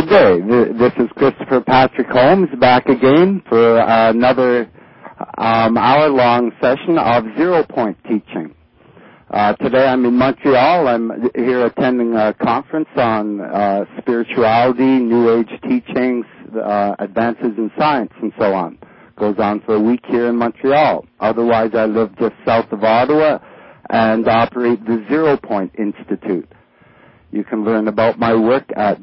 day. This is Christopher Patrick Holmes back again for another hour-long session of zero-point teaching. Today I'm in Montreal. I'm here attending a conference on spirituality, New Age teachings, advances in science, and so on. Goes on for a week here in Montreal. Otherwise, I live just south of Ottawa and operate the Zero Point Institute. You can learn about my work at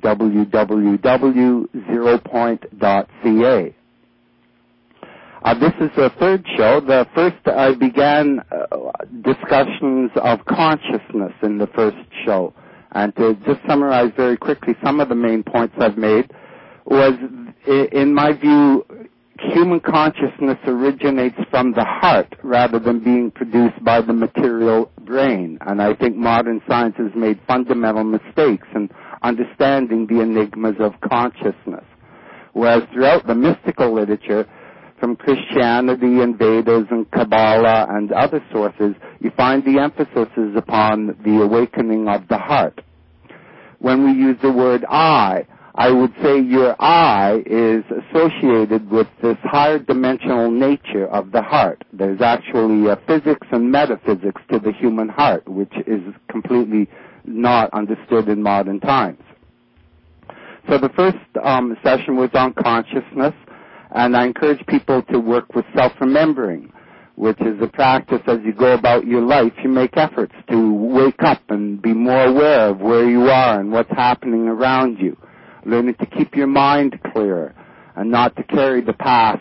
www.zeropoint.ca. This is the third show. The first, I began discussions of consciousness in the first show. And to just summarize very quickly some of the main points I've made was, in my view, human consciousness originates from the heart rather than being produced by the material brain. And I think modern science has made fundamental mistakes in understanding the enigmas of consciousness. Whereas throughout the mystical literature, from Christianity and Vedas and Kabbalah and other sources, you find the emphasis is upon the awakening of the heart. When we use the word I would say your I is associated with this higher dimensional nature of the heart. There's actually a physics and metaphysics to the human heart, which is completely not understood in modern times. So the first session was on consciousness, and I encourage people to work with self-remembering, which is a practice as you go about your life. You make efforts to wake up and be more aware of where you are and what's happening around you. Learning to keep your mind clear and not to carry the past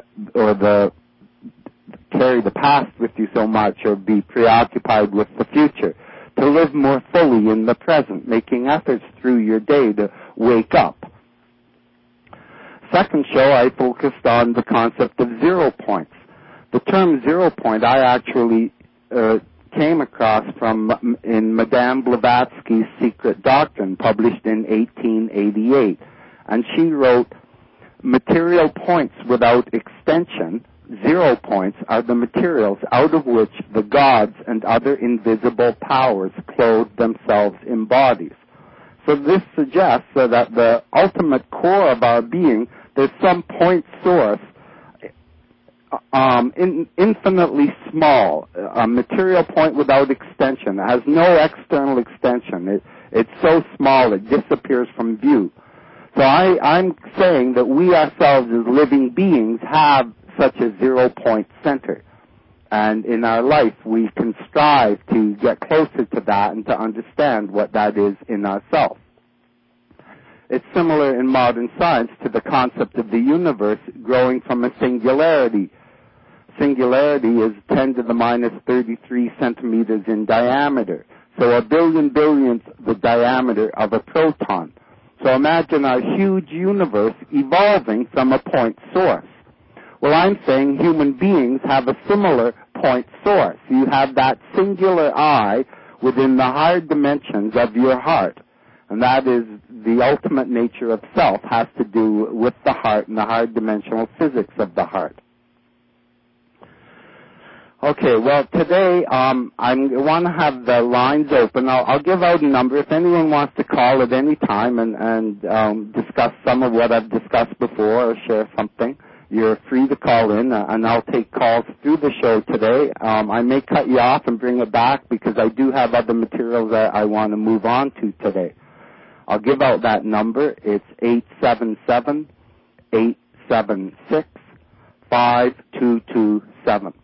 carry the past with you so much or be preoccupied with the future. To live more fully in the present, making efforts through your day to wake up. Second show, I focused on the concept of 0 points. The term 0 point I actually came across in Madame Blavatsky's Secret Doctrine, published in 1888. And she wrote, material points without extension, 0 points, are the materials out of which the gods and other invisible powers clothe themselves in bodies. So this suggests that the ultimate core of our being, there's some point source infinitely small, a material point without extension. It has no external extension. It's so small it disappears from view. So I'm saying that we ourselves as living beings have such a 0 point center. And in our life we can strive to get closer to that and to understand what that is in ourselves. It's similar in modern science to the concept of the universe growing from a singularity. Singularity is 10 to the minus 33 centimeters in diameter. So a billion billionth the diameter of a proton. So imagine a huge universe evolving from a point source. Well, I'm saying human beings have a similar point source. You have that singular I within the higher dimensions of your heart. And that is the ultimate nature of self, has to do with the heart and the higher dimensional physics of the heart. Okay, well, today I want to have the lines open. I'll give out a number. If anyone wants to call at any time and discuss some of what I've discussed before or share something, you're free to call in, and I'll take calls through the show today. I may cut you off and bring it back because I do have other materials that I want to move on to today. I'll give out that number. It's 877-876-5227.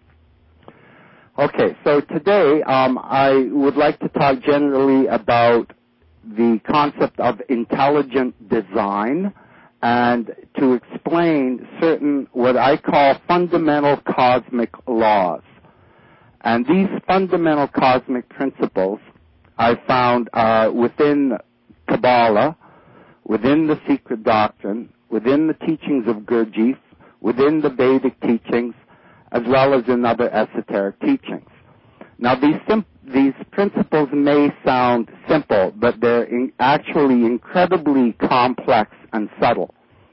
Okay, so today I would like to talk generally about the concept of intelligent design and to explain certain what I call fundamental cosmic laws. And these fundamental cosmic principles I found within Kabbalah, within the Secret Doctrine, within the teachings of Gurdjieff, within the Vedic teachings, as well as in other esoteric teachings. Now, these principles may sound simple, but they're actually incredibly complex and subtle.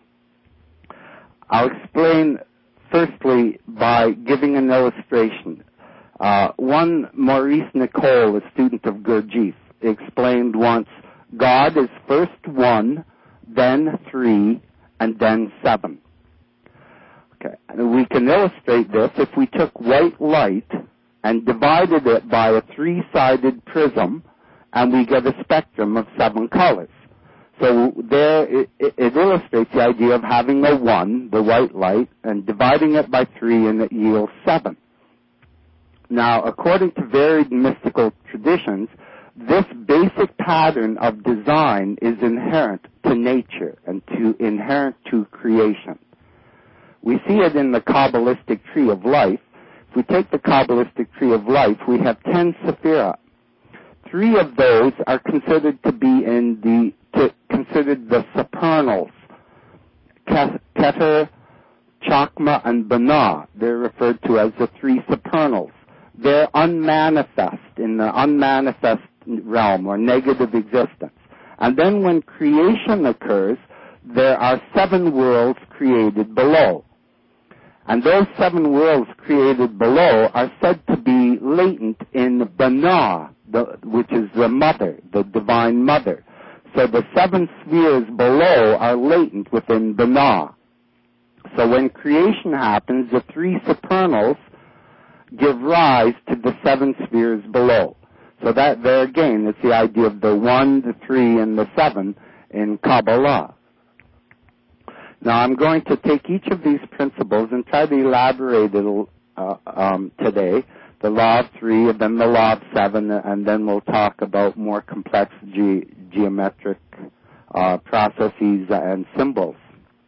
I'll explain firstly by giving an illustration. One Maurice Nicole, a student of Gurdjieff, explained once, God is first one, then 3, and then 7. Okay, and we can illustrate this if we took white light and divided it by a 3-sided prism, and we get a spectrum of 7 colors. So there it illustrates the idea of having a 1, the white light, and dividing it by 3, and it yields 7. Now, according to varied mystical traditions, this basic pattern of design is inherent to nature and inherent to creation. We see it in the Kabbalistic tree of life. If we take the Kabbalistic tree of life, we have 10 sephira. 3 of those are considered to be considered the supernals, Keter, Chakma, and Binah. They're referred to as the 3 supernals. They're unmanifest, in the unmanifest realm, or negative existence. And then when creation occurs, there are 7 worlds created below. And those 7 worlds created below are said to be latent in Binah, which is the mother, the divine mother. So the 7 spheres below are latent within Binah. So when creation happens, the 3 supernals give rise to the 7 spheres below. So that there again, it's the idea of the 1, the 3, and the 7 in Kabbalah. Now I'm going to take each of these principles and try to elaborate it today. The law of 3, and then the law of 7, and then we'll talk about more complex geometric processes and symbols.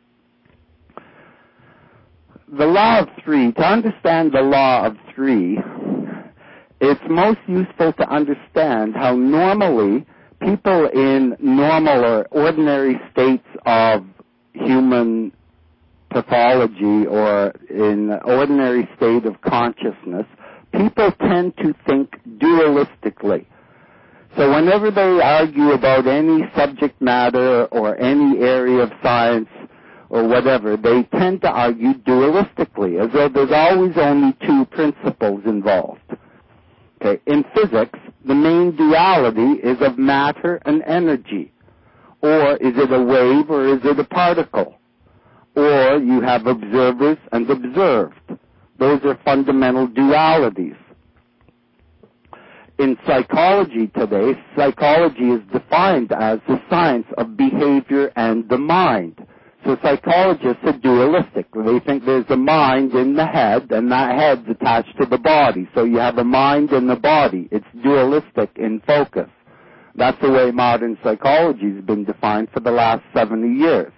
The law of 3, to understand the law of 3, it's most useful to understand how normally people in normal or ordinary states of human pathology or in ordinary state of consciousness, people tend to think dualistically. So whenever they argue about any subject matter or any area of science or whatever, they tend to argue dualistically, as though there's always only 2 principles involved. Okay, in physics, the main duality is of matter and energy. Or is it a wave or is it a particle? Or you have observers and observed. Those are fundamental dualities. In psychology today, psychology is defined as the science of behavior and the mind. So psychologists are dualistic. They think there's a mind in the head, and that head's attached to the body. So you have a mind and the body. It's dualistic in focus. That's the way modern psychology has been defined for the last 70 years.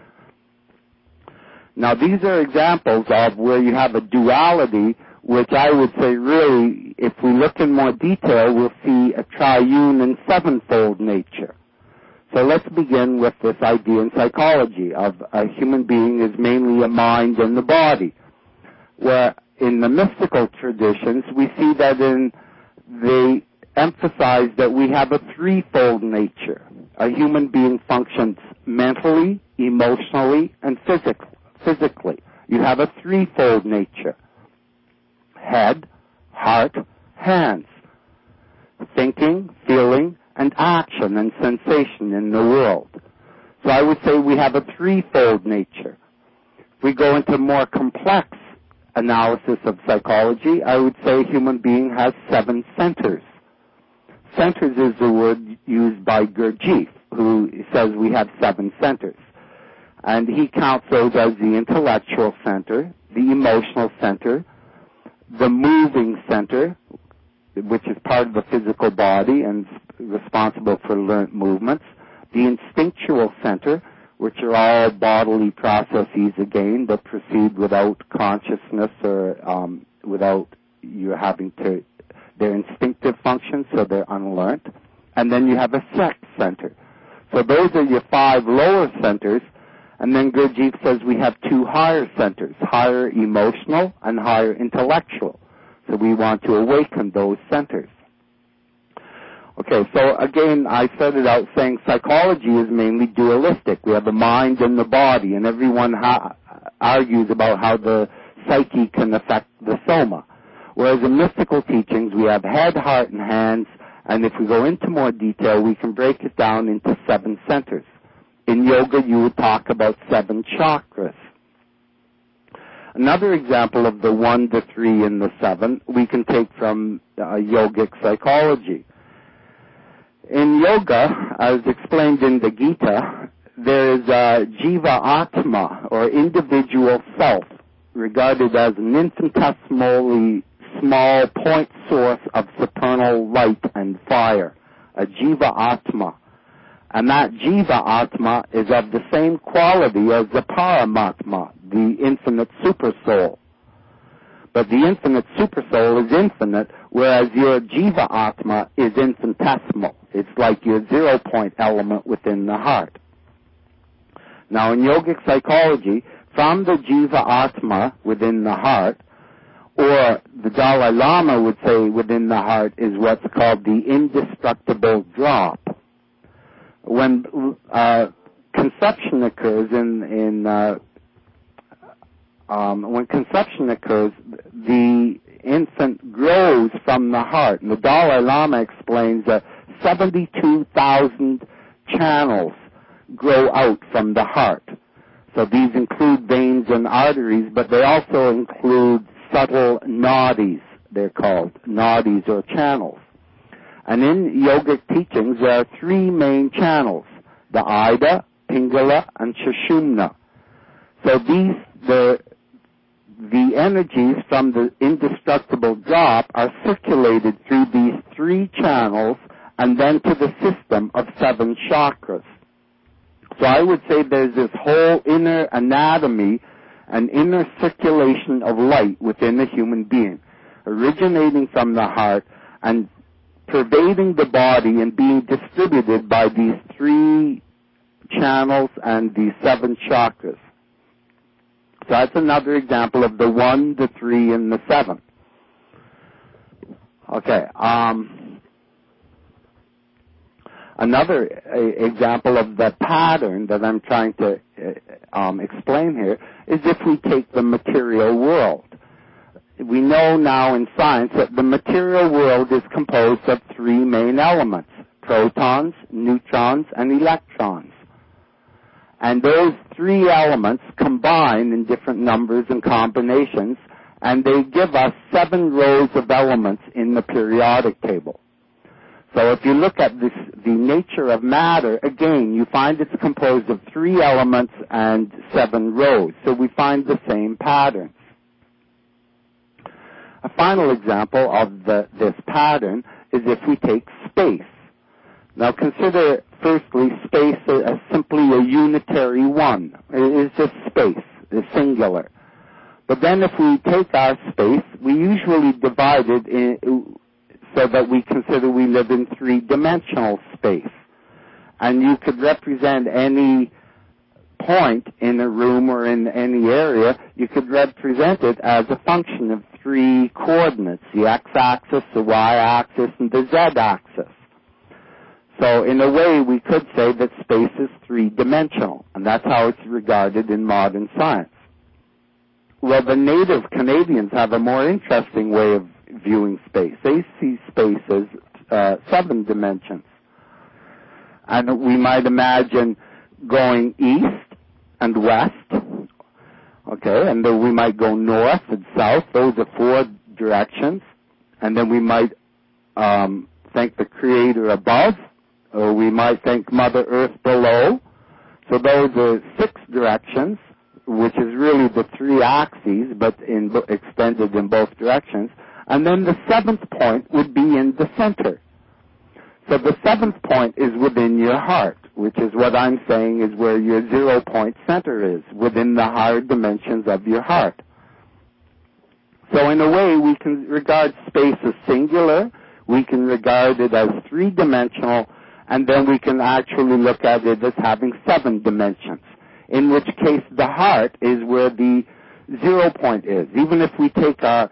Now, these are examples of where you have a duality, which I would say really, if we look in more detail, we'll see a triune and 7-fold nature. So let's begin with this idea in psychology of a human being is mainly a mind and the body, where in the mystical traditions we see that they emphasize that we have a 3-fold nature. A human being functions mentally, emotionally, and physically. You have a 3-fold nature. Head, heart, hands. Thinking, feeling, and action and sensation in the world. So I would say we have a 3-fold nature. If we go into more complex analysis of psychology, I would say a human being has 7 centers. Centers is the word used by Gurdjieff, who says we have 7 centers. And he counts those as the intellectual center, the emotional center, the moving center, which is part of the physical body and responsible for learned movements, the instinctual center, which are all bodily processes again that proceed without consciousness or without you having to, they're instinctive functions, so they're unlearned. And then you have a sex center. So those are your 5 lower centers, and then Gurdjieff says we have 2 higher centers, higher emotional and higher intellectual. So we want to awaken those centers. Okay, so again, I started out saying psychology is mainly dualistic. We have the mind and the body, and everyone argues about how the psyche can affect the soma. Whereas in mystical teachings, we have head, heart, and hands, and if we go into more detail, we can break it down into 7 centers. in yoga you would talk about 7 chakras. Another example of the 1, the 3, and the 7 we can take from yogic psychology. In yoga, as explained in the Gita, there is a jiva atma, or individual self, regarded as an infinitesimally small point source of supernal light and fire, a jiva atma. And that jiva atma is of the same quality as the paramatma, the infinite supersoul. But the infinite supersoul is infinite, whereas your jiva atma is infinitesimal. It's like your 0 point element within the heart. Now in yogic psychology, from the jiva atma within the heart, or the Dalai Lama would say within the heart, is what's called the indestructible drop. When conception occurs when conception occurs, the infant grows from the heart. And the Dalai Lama explains that 72,000 channels grow out from the heart. So these include veins and arteries, but they also include subtle nadis, they're called, nadis or channels. And in yogic teachings, there are 3 main channels, the Ida, Pingala, and Sushumna. So the energies from the indestructible drop are circulated through these 3 channels and then to the system of 7 chakras. So I would say there's this whole inner anatomy and inner circulation of light within a human being, originating from the heart and pervading the body and being distributed by these 3 channels and these 7 chakras. So that's another example of the 1, the 3, and the 7. Okay. Another example of the pattern that I'm trying to explain here is if we take the material world. We know now in science that the material world is composed of 3 main elements, protons, neutrons, and electrons. And those 3 elements combine in different numbers and combinations, and they give us 7 rows of elements in the periodic table. So if you look at the nature of matter, again, you find it's composed of 3 elements and 7 rows. So we find the same patterns. A final example of this pattern is if we take space. Now consider, firstly, space as simply a unitary one. It is just space, it's singular. But then if we take our space, we usually divide it so that we consider we live in 3-dimensional space. And you could represent any point in a room or in any area, you could represent it as a function of 3 coordinates, the x-axis, the y-axis, and the z-axis. So in a way, we could say that space is 3-dimensional, and that's how it's regarded in modern science. Well, the native Canadians have a more interesting way of viewing space. They see space as 7 dimensions. And we might imagine going east and west, okay, and then we might go north and south. Those are 4 directions. And then we might thank the Creator above, or we might thank Mother Earth below. So those are 6 directions, which is really the 3 axes, but extended in both directions. And then the 7th point would be in the center. So the 7th point is within your heart, which is what I'm saying is where your 0 point center is, within the higher dimensions of your heart. So in a way, we can regard space as singular, we can regard it as 3-dimensional, and then we can actually look at it as having 7 dimensions, in which case the heart is where the 0 point is. Even if we take our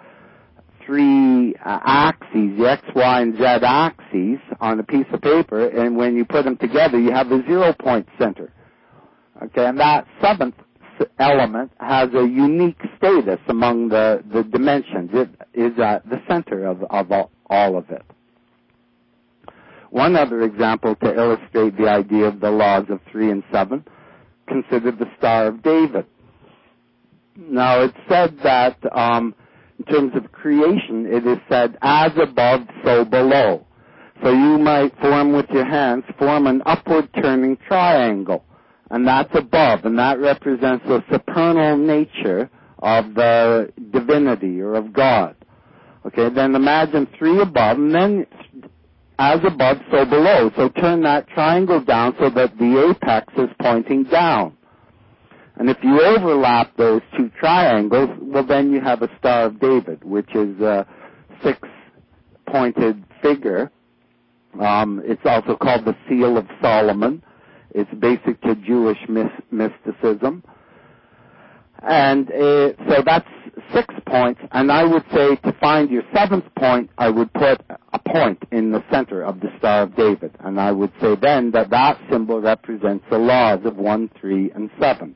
3 axes, the X, Y, and Z axes on a piece of paper, and when you put them together, you have a 0 point center. Okay, and that 7th element has a unique status among the dimensions. It is at the center of all of it. One other example to illustrate the idea of the laws of 3 and 7, consider the Star of David. Now, it's said that in terms of creation, it is said, as above, so below. So you might form with your hands, form an upward turning triangle. And that's above, and that represents the supernal nature of the divinity or of God. Okay, then imagine 3 above, and then as above, so below. So turn that triangle down so that the apex is pointing down. And if you overlap those 2 triangles, well, then you have a Star of David, which is a 6-pointed figure. It's also called the Seal of Solomon. It's basic to Jewish mysticism. And so that's 6 points. And I would say to find your 7th point, I would put a point in the center of the Star of David. And I would say then that that symbol represents the laws of 1, 3, and 7.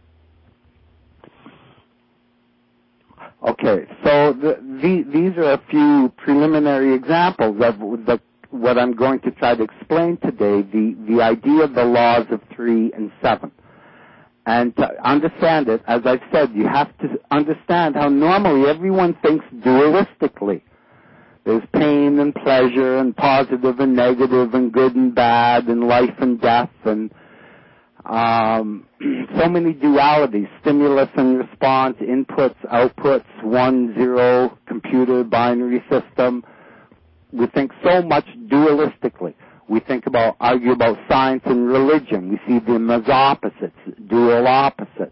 Okay, so these are a few preliminary examples of what I'm going to try to explain today, the idea of the laws of 3 and 7. And to understand it, as I've said, you have to understand how normally everyone thinks dualistically. There's pain and pleasure and positive and negative and good and bad and life and death and so many dualities, stimulus and response, inputs, outputs, 1, 0, computer, binary system. We think so much dualistically. We argue about science and religion. We see them as opposites, dual opposites.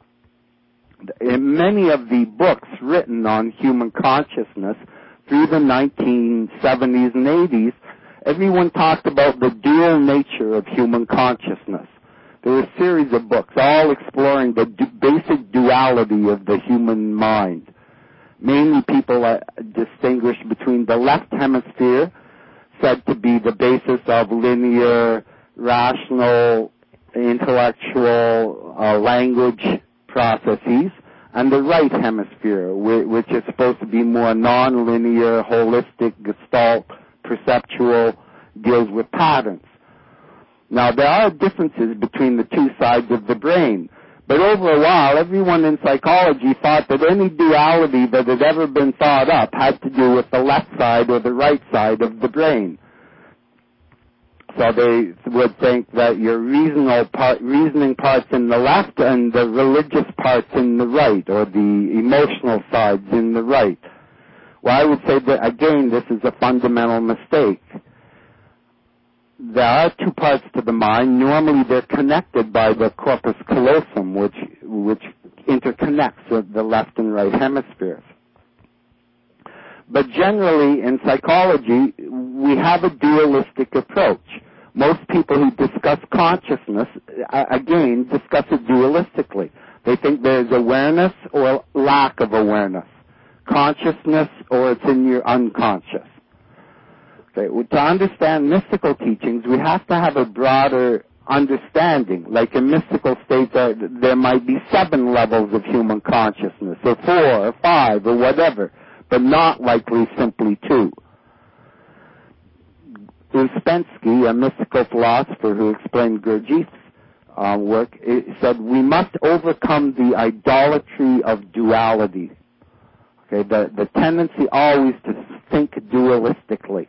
In many of the books written on human consciousness through the 1970s and 80s, everyone talked about the dual nature of human consciousness. There were a series of books all exploring the basic duality of the human mind. Mainly people distinguish between the left hemisphere, said to be the basis of linear, rational, intellectual language processes, and the right hemisphere, which is supposed to be more non-linear, holistic, gestalt, perceptual, deals with patterns. Now, there are differences between the 2 sides of the brain, but over a while, everyone in psychology thought that any duality that had ever been thought up had to do with the left side or the right side of the brain. So they would think that your reasoning parts in the left and the religious parts in the right, or the emotional sides in the right. Well, I would say that, again, this is a fundamental mistake. There are 2 parts to the mind. Normally they're connected by the corpus callosum, which interconnects the left and right hemispheres. But generally in psychology, we have a dualistic approach. Most people who discuss consciousness, again, discuss it dualistically. They think there's awareness or lack of awareness, consciousness or it's in your unconscious. Okay, well, to understand mystical teachings, we have to have a broader understanding. Like in mystical states, there might be 7 levels of human consciousness, or 4 or 5 or whatever, but not likely simply 2. Ouspensky, a mystical philosopher who explained Gurdjieff's work, said we must overcome the idolatry of duality. Okay, the tendency always to think dualistically.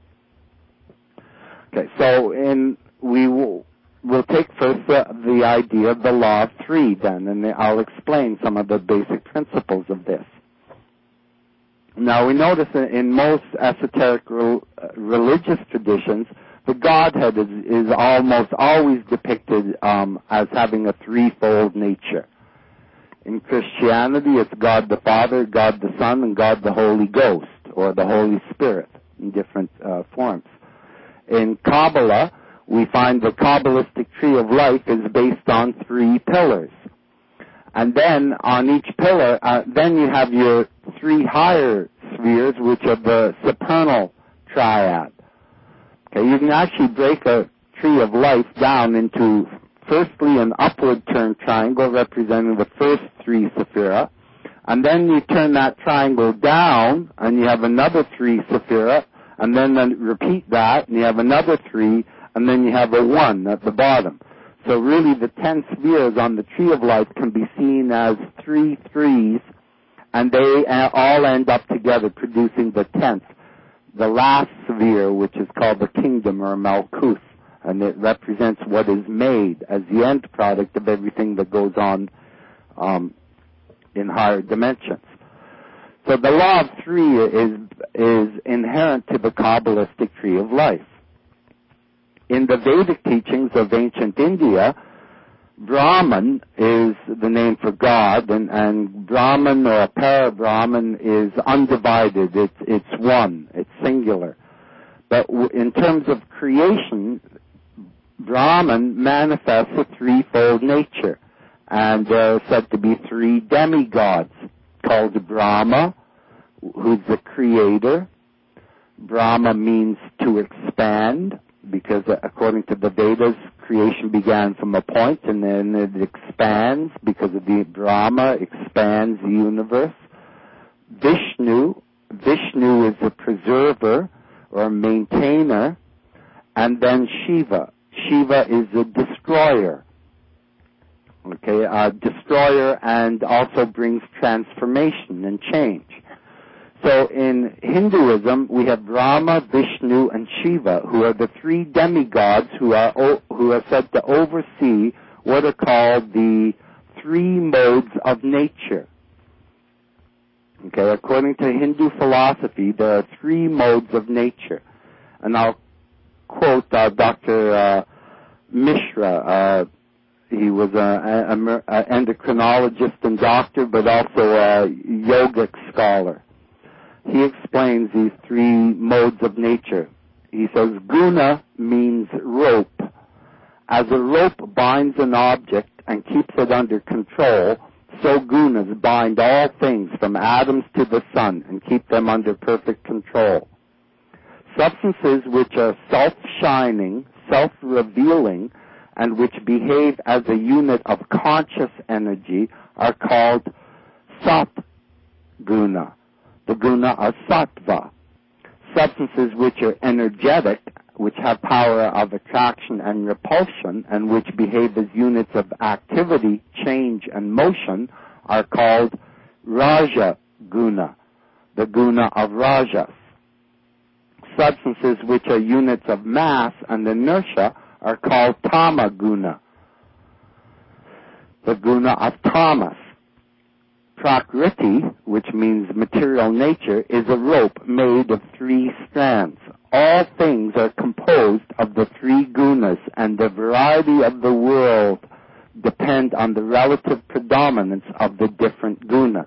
Okay, so we'll take first the idea of the law of 3 then, and I'll explain some of the basic principles of this. Now, we notice that in most esoteric religious traditions, the Godhead is almost always depicted as having a 3-fold nature. In Christianity, it's God the Father, God the Son, and God the Holy Ghost, or the Holy Spirit in different forms. In Kabbalah, we find the Kabbalistic tree of life is based on 3 pillars. And then on each pillar, then you have your 3 higher spheres, which are the supernal triad. Okay, you can actually break a tree of life down into, firstly, an upward turned triangle representing the first 3 sephira, and then you turn that triangle down, and you have another 3 sephira, and then repeat that, and you have another 3, and then you have a 1 at the bottom. So really the 10 spheres on the tree of life can be seen as 3 threes, and they all end up together producing the 10th, the last sphere, which is called the kingdom or Malkuth, and it represents what is made as the end product of everything that goes on in higher dimensions. So the law of 3 is inherent to the Kabbalistic tree of life. In the Vedic teachings of ancient India, Brahman is the name for God, and Brahman or Para-Brahman is undivided. It's one. It's singular. But in terms of creation, Brahman manifests a threefold nature, and there are said to be 3 demigods called Brahma, who's the creator. Brahma means to expand, because according to the Vedas, creation began from a point and then it expands because of the Brahma expands the universe. Vishnu is the preserver or maintainer, and then Shiva is the destroyer. Okay, destroyer, and also brings transformation and change. So in Hinduism, we have Brahma, Vishnu, and Shiva, who are the 3 demigods who are said to oversee what are called the 3 modes of nature. Okay, according to Hindu philosophy, there are 3 modes of nature. And I'll quote Dr. Mishra. He was an endocrinologist and doctor, but also a yogic scholar. He explains these 3 modes of nature. He says, guna means rope. As a rope binds an object and keeps it under control, so gunas bind all things from atoms to the sun and keep them under perfect control. Substances which are self-shining, self-revealing, and which behave as a unit of conscious energy are called sat guna. The guna are sattva. Substances which are energetic, which have power of attraction and repulsion, and which behave as units of activity, change, and motion, are called raja guna, the guna of rajas. Substances which are units of mass and inertia are called tama guna, the guna of tamas. Prakriti, which means material nature, is a rope made of 3 strands. All things are composed of the 3 gunas, and the variety of the world depend on the relative predominance of the different gunas.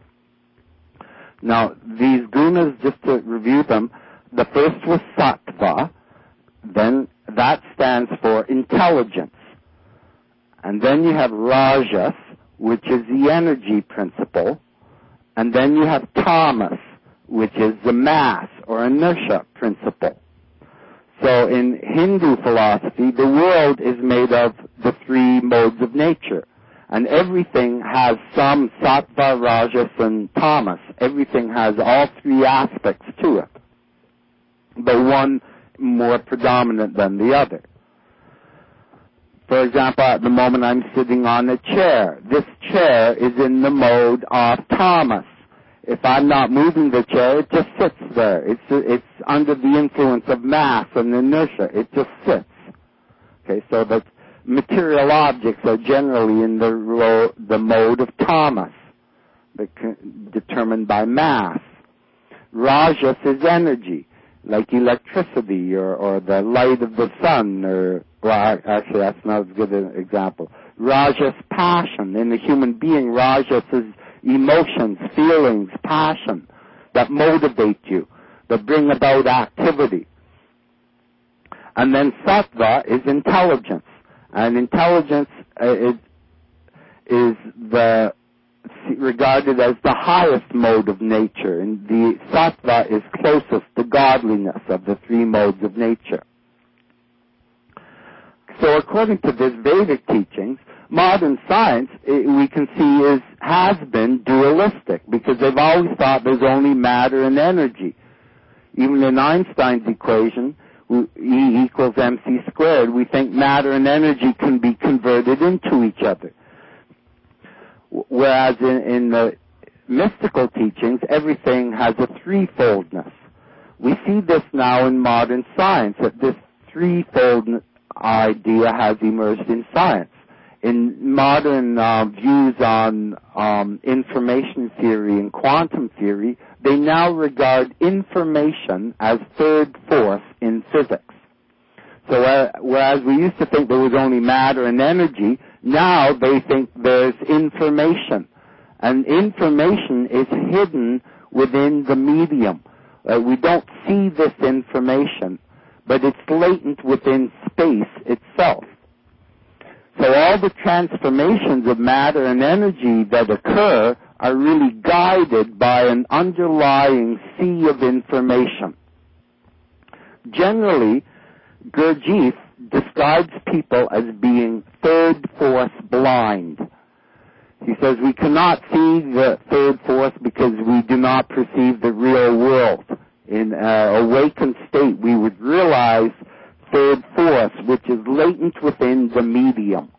Now, these gunas, just to review them, the first was sattva, then that stands for intelligence. And then you have rajas, which is the energy principle, and then you have tamas, which is the mass or inertia principle. So in Hindu philosophy, the world is made of the 3 modes of nature, and everything has some sattva, rajas, and tamas. Everything has all 3 aspects to it, but one more predominant than the other. For example, at the moment I'm sitting on a chair. This chair is in the mode of tamas. If I'm not moving the chair, it just sits there. It's under the influence of mass and inertia. It just sits. Okay, so the material objects are generally in the mode of tamas, determined by mass. Rajas is energy, like electricity or the light of the sun, or, well, actually that's not as good an example. Rajas, passion. In the human being, rajas is emotions, feelings, passion that motivate you, that bring about activity. And then sattva is intelligence. And intelligence is regarded as the highest mode of nature. And the sattva is closest to godliness of the 3 modes of nature. So according to this Vedic teachings, modern science, we can see, has been dualistic, because they've always thought there's only matter and energy. even in Einstein's equation, E equals mc squared, we think matter and energy can be converted into each other. Whereas in the mystical teachings, everything has a threefoldness. We see this now in modern science, that this threefold idea has emerged in science. In modern views on information theory and quantum theory, they now regard information as third force in physics. So whereas we used to think there was only matter and energy, now they think there's information. And information is hidden within the medium. We don't see this information, but it's latent within space itself. So all the transformations of matter and energy that occur are really guided by an underlying sea of information. Generally, Gurdjieff describes people as being third force blind. He says we cannot see the third force because we do not perceive the real world. In an awakened state, we would realize third force, which is latent within the medium.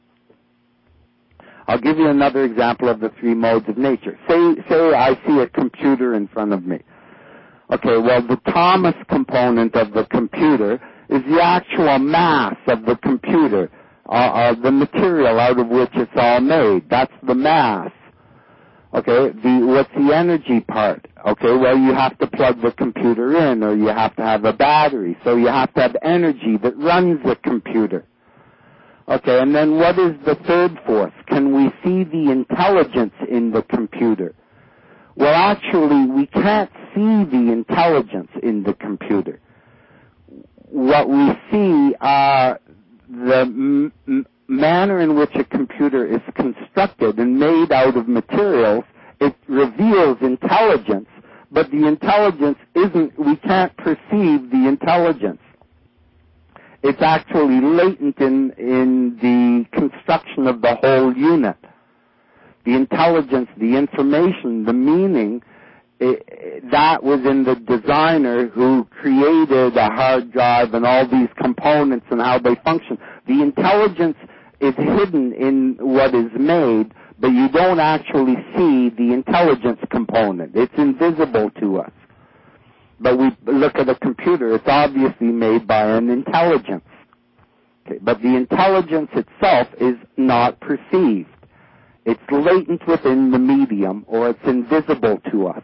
I'll give you another example of the three modes of nature. Say I see a computer in front of me. Okay, well, the Thomas component of the computer is the actual mass of the computer, the material out of which it's all made. That's the mass. Okay, what's the energy part? Okay, well, you have to plug the computer in, or you have to have a battery, so you have to have energy that runs the computer. Okay, and then what is the third force? Can we see the intelligence in the computer? Well, actually, we can't see the intelligence in the computer. What we see are the manner in which a computer is constructed and made out of materials. It reveals intelligence, but the intelligence we can't perceive the intelligence. It's actually latent in the construction of the whole unit. The intelligence, the information, the meaning, that was in the designer who created a hard drive and all these components and how they function. The intelligence is hidden in what is made, but you don't actually see the intelligence component. It's invisible to us. But we look at a computer, it's obviously made by an intelligence. Okay, but the intelligence itself is not perceived. It's latent within the medium, or it's invisible to us.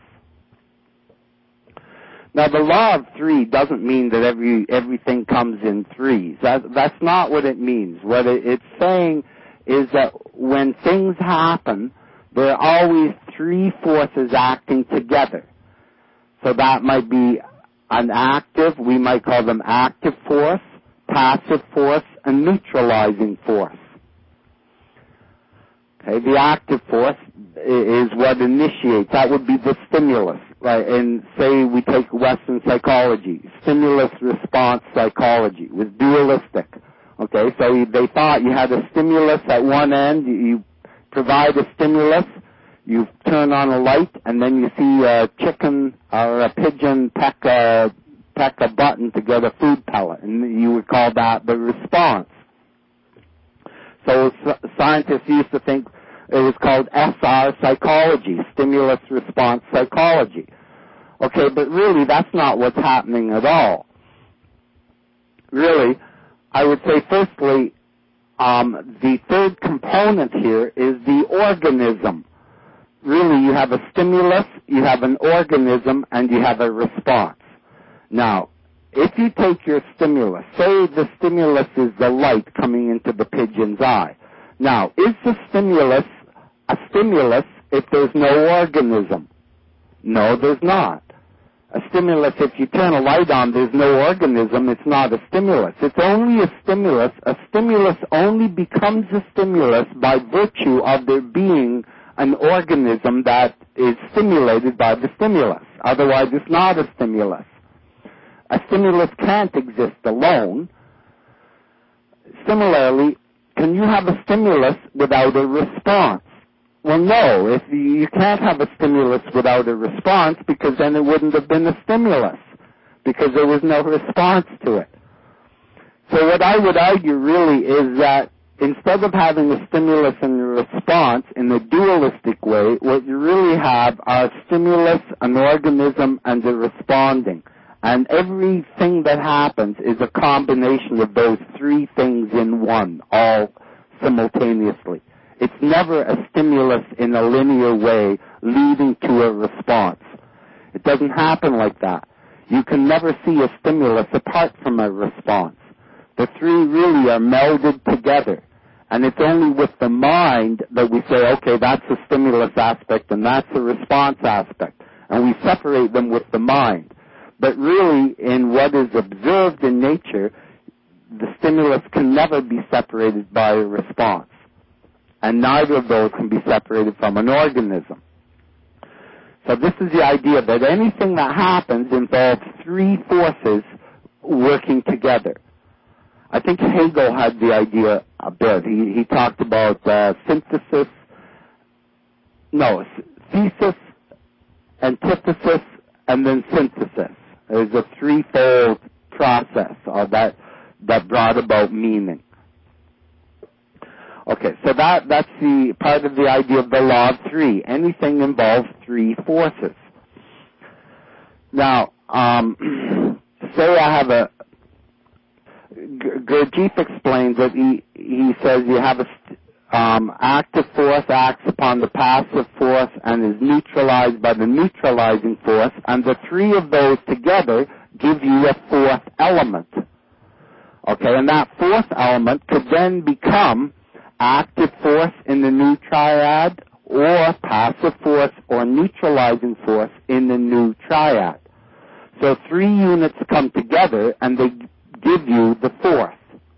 Now, the law of three doesn't mean that everything comes in threes. That's not what it means. What it's saying is that when things happen, there are always three forces acting together. So that might be an active, we might call them active force, passive force, and neutralizing force. Okay, the active force is what initiates. That would be the stimulus, right? And say we take Western psychology, stimulus-response psychology was dualistic. Okay, so they thought you had a stimulus at one end, you provide a stimulus, you turn on a light, and then you see a chicken or a pigeon peck a button to get a food pellet, and you would call that the response. So scientists used to think it was called SR psychology, stimulus-response psychology. Okay, but really that's not what's happening at all. Really, I would say firstly, the third component here is the organism. Really, you have a stimulus, you have an organism, and you have a response. Now, if you take your stimulus, say the stimulus is the light coming into the pigeon's eye. Now, is the stimulus a stimulus if there's no organism? No, there's not. A stimulus, if you turn a light on, there's no organism, it's not a stimulus. It's only a stimulus. A stimulus only becomes a stimulus by virtue of there being an organism that is stimulated by the stimulus. Otherwise, it's not a stimulus. A stimulus can't exist alone. Similarly, can you have a stimulus without a response? Well, no. If you can't have a stimulus without a response, because then it wouldn't have been a stimulus. because there was no response to it. So what I would argue really is that instead of having a stimulus and a response in a dualistic way, what you really have are a stimulus, an organism, and a responding. And everything that happens is a combination of those three things in one, all simultaneously. It's never a stimulus in a linear way leading to a response. It doesn't happen like that. You can never see a stimulus apart from a response. The three really are melded together. And it's only with the mind that we say, okay, that's a stimulus aspect and that's a response aspect. And we separate them with the mind. But really, in what is observed in nature, the stimulus can never be separated by a response. And neither of those can be separated from an organism. So this is the idea that anything that happens involves three forces working together. I think Hegel had the idea a bit. He talked about thesis, antithesis, and then synthesis. There's a threefold process that brought about meaning. Okay, so that's the part of the idea of the law of three. Anything involves three forces. Now, say I have a Gurdjieff explains that he says you have a active force acts upon the passive force and is neutralized by the neutralizing force, and the three of those together give you a fourth element. Okay, and that fourth element could then become active force in the new triad or passive force or neutralizing force in the new triad. So three units come together and they give you the fourth.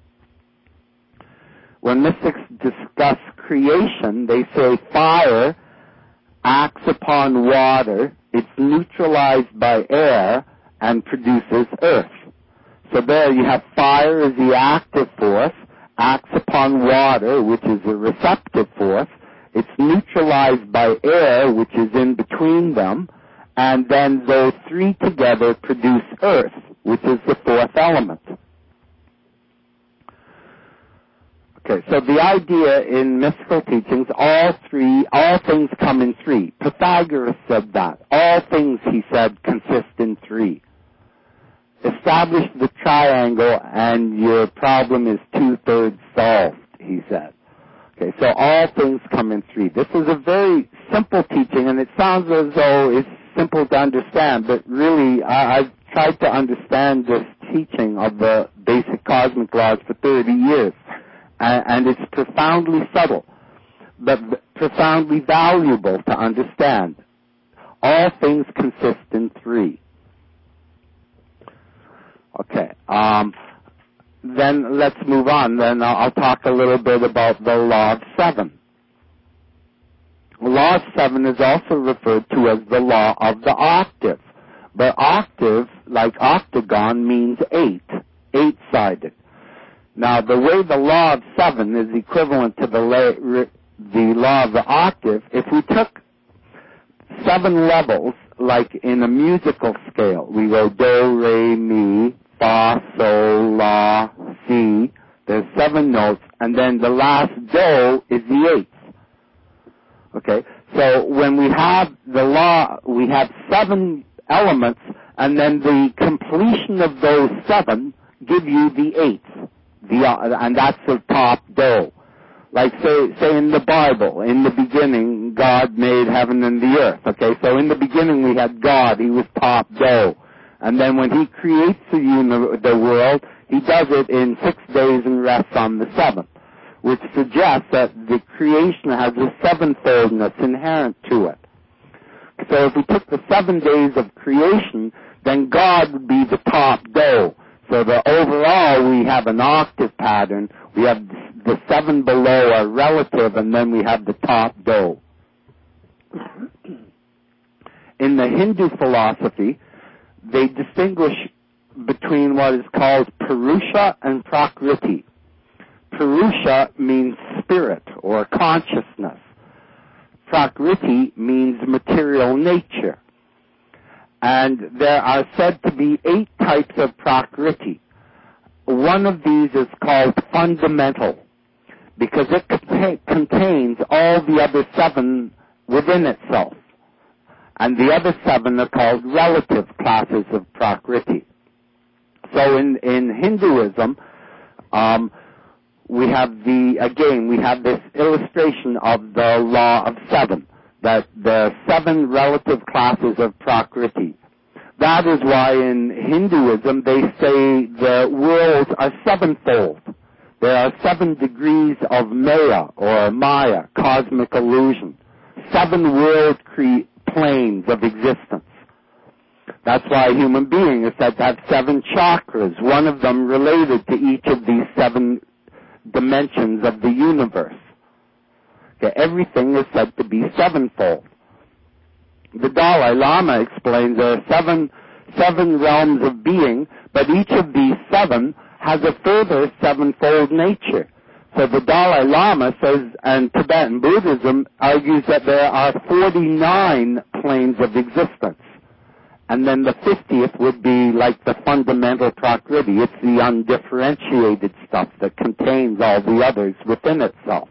When mystics discuss creation, they say fire acts upon water, it's neutralized by air, and produces earth. So there you have fire as the active force, acts upon water, which is a receptive force, it's neutralized by air, which is in between them, and then those three together produce earth, which is the fourth element. Okay, so the idea in mystical teachings, all things come in three. Pythagoras said that. All things, he said, consist in three. Establish the triangle and your problem is 2/3 solved, he said. Okay, so all things come in three. This is a very simple teaching, and it sounds as though it's simple to understand, but really I've tried to understand this teaching of the basic cosmic laws for 30 years. And it's profoundly subtle, but profoundly valuable to understand. All things consist in three. Okay, then let's move on. Then I'll talk a little bit about the law of seven. The law of seven is also referred to as the law of the octave. But octave, like octagon, means eight-sided. Now, the way the law of seven is equivalent to the law of the octave, if we took 7 levels, like in a musical scale, we go do, re, mi, fa, sol, la, si, there's 7 notes, and then the last do is the 8th. Okay? So when we have the law, we have 7 elements, and then the completion of those 7 give you the 8th. And that's the top do. Like say in the Bible, in the beginning, God made heaven and the earth. Okay, so in the beginning we had God, he was top do. And then when he creates the world, he does it in 6 days and rests on the 7th, which suggests that the creation has a sevenfoldness inherent to it. So if we took the 7 days of creation, then God would be the top do. So overall, we have an octave pattern. We have the 7 below are relative, and then we have the top do. In the Hindu philosophy, they distinguish between what is called Purusha and Prakriti. Purusha means spirit or consciousness. Prakriti means material nature. And there are said to be 8 types of Prakriti. One of these is called fundamental, because it contains all the other 7 within itself. And the other 7 are called relative classes of Prakriti. So in Hinduism, we have this illustration of the law of 7, that there are 7 relative classes of Prakriti. That is why in Hinduism they say the worlds are 7-fold. There are 7 degrees of Maya, cosmic illusion. 7 world planes of existence. That's why a human being is said to have 7 chakras, one of them related to each of these 7 dimensions of the universe. Okay, everything is said to be 7-fold. The Dalai Lama explains there are seven realms of being, but each of these 7 has a further 7-fold nature. So the Dalai Lama says, and Tibetan Buddhism argues that there are 49 planes of existence. And then the 50th would be like the fundamental Prakriti. It's the undifferentiated stuff that contains all the others within itself.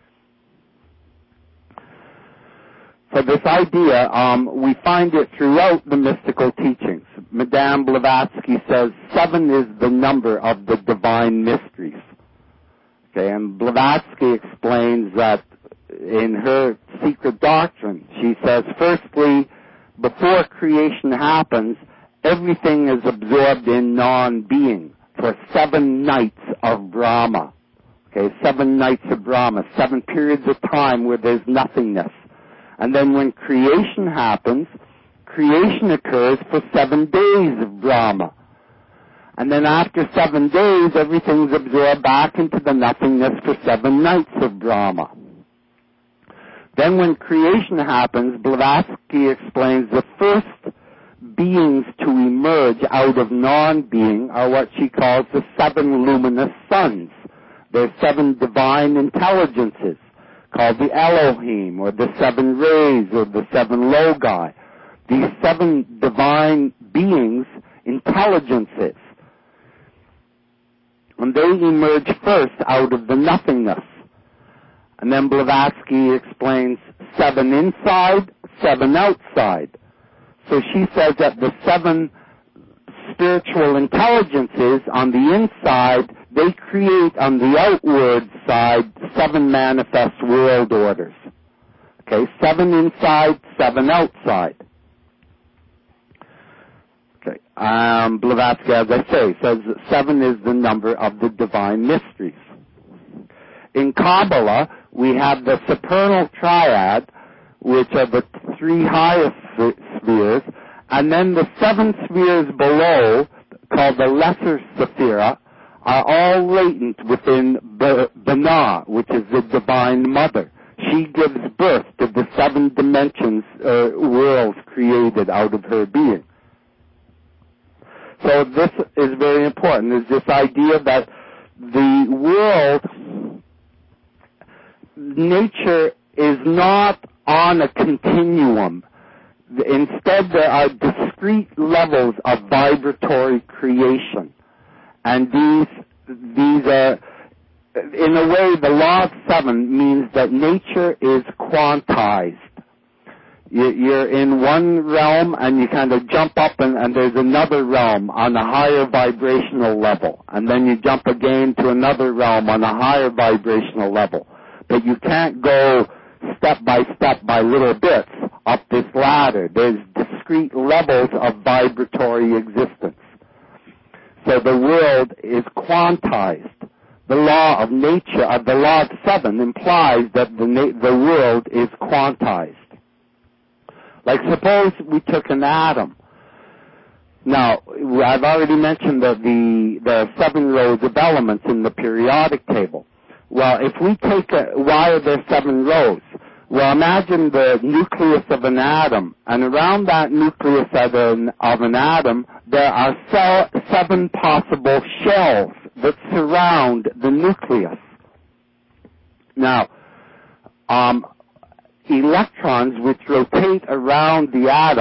So this idea, we find it throughout the mystical teachings. Madame Blavatsky says 7 is the number of the divine mysteries. Okay, and Blavatsky explains that in her secret doctrine, she says, firstly, before creation happens, everything is absorbed in non-being for 7 nights of Brahma. Okay, 7 nights of Brahma, 7 periods of time where there's nothingness. And then when creation happens, creation occurs for 7 days of Brahma. And then after 7 days, everything's absorbed back into the nothingness for 7 nights of Brahma. Then when creation happens, Blavatsky explains the first beings to emerge out of non-being are what she calls the 7 luminous suns. They're 7 divine intelligences, called the Elohim, or the 7 rays, or the 7 logi. These 7 divine beings, intelligences. And they emerge first out of the nothingness. And then Blavatsky explains 7 inside, 7 outside. So she says that the 7 spiritual intelligences on the inside, they create on the outward side 7 manifest world orders. Okay, 7 inside, 7 outside. Okay, Blavatsky, as I say, says that 7 is the number of the divine mysteries. In Kabbalah, we have the supernal triad, which are the 3 highest spheres, and then the 7 spheres below, called the lesser sephira, are all latent within Binah, which is the Divine Mother. She gives birth to the 7 dimensions, worlds created out of her being. So this is very important, is this idea that the world, nature is not on a continuum. Instead, there are discrete levels of vibratory creation. And these are, in a way, the law of 7 means that nature is quantized. You're in one realm and you kind of jump up and there's another realm on a higher vibrational level. And then you jump again to another realm on a higher vibrational level. But you can't go step by little bits up this ladder. There's discrete levels of vibratory existence. So the world is quantized. The law of nature, the law of 7 implies that the world is quantized. Like suppose we took an atom. Now, I've already mentioned that there are 7 rows of elements in the periodic table. Well, if we take why are there 7 rows? Well, imagine the nucleus of an atom, and around that nucleus of an atom, there are 7 possible shells that surround the nucleus. Now, electrons which rotate around the atom,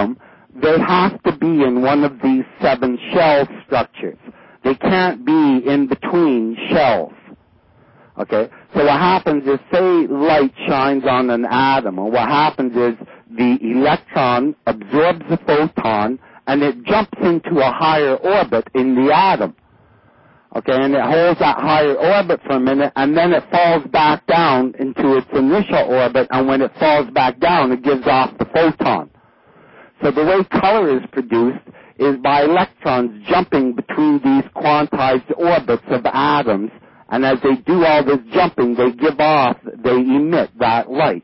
they have to be in one of these 7 shell structures. They can't be in between shells. Okay? So what happens is, say light shines on an atom, and what happens is the electron absorbs the photon and it jumps into a higher orbit in the atom. Okay, and it holds that higher orbit for a minute, and then it falls back down into its initial orbit, and when it falls back down, it gives off the photon. So the way color is produced is by electrons jumping between these quantized orbits of atoms, and as they do all this jumping, they emit that light.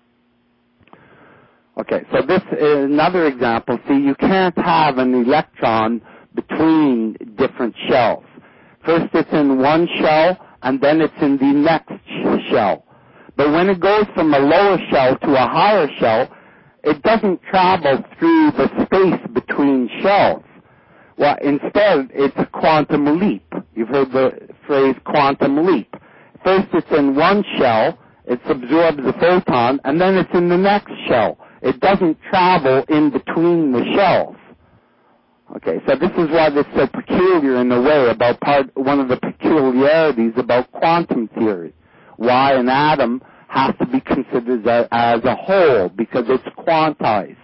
Okay, so this is another example. See, you can't have an electron between different shells. First it's in one shell, and then it's in the next shell. But when it goes from a lower shell to a higher shell, it doesn't travel through the space between shells. Well, instead, it's a quantum leap. You've heard the phrase quantum leap. First it's in one shell, it absorbs the photon, and then it's in the next shell. It doesn't travel in between the shells. Okay, so this is why this is so peculiar in a way about one of the peculiarities about quantum theory. Why an atom has to be considered as a whole, because it's quantized.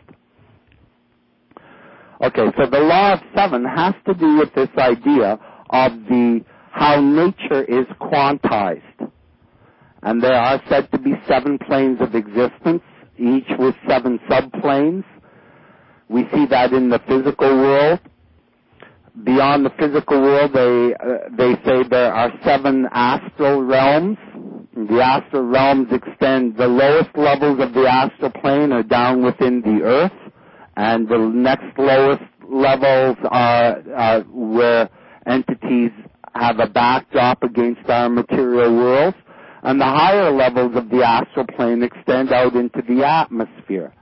Okay, so the law of 7 has to do with this idea of how nature is quantized. And there are said to be 7 planes of existence, each with 7 subplanes. We see that in the physical world. Beyond the physical world, they say there are 7 astral realms. The astral realms extend, the lowest levels of the astral plane are down within the earth, and the next lowest levels are where entities have a backdrop against our material world, and the higher levels of the astral plane extend out into the atmosphere.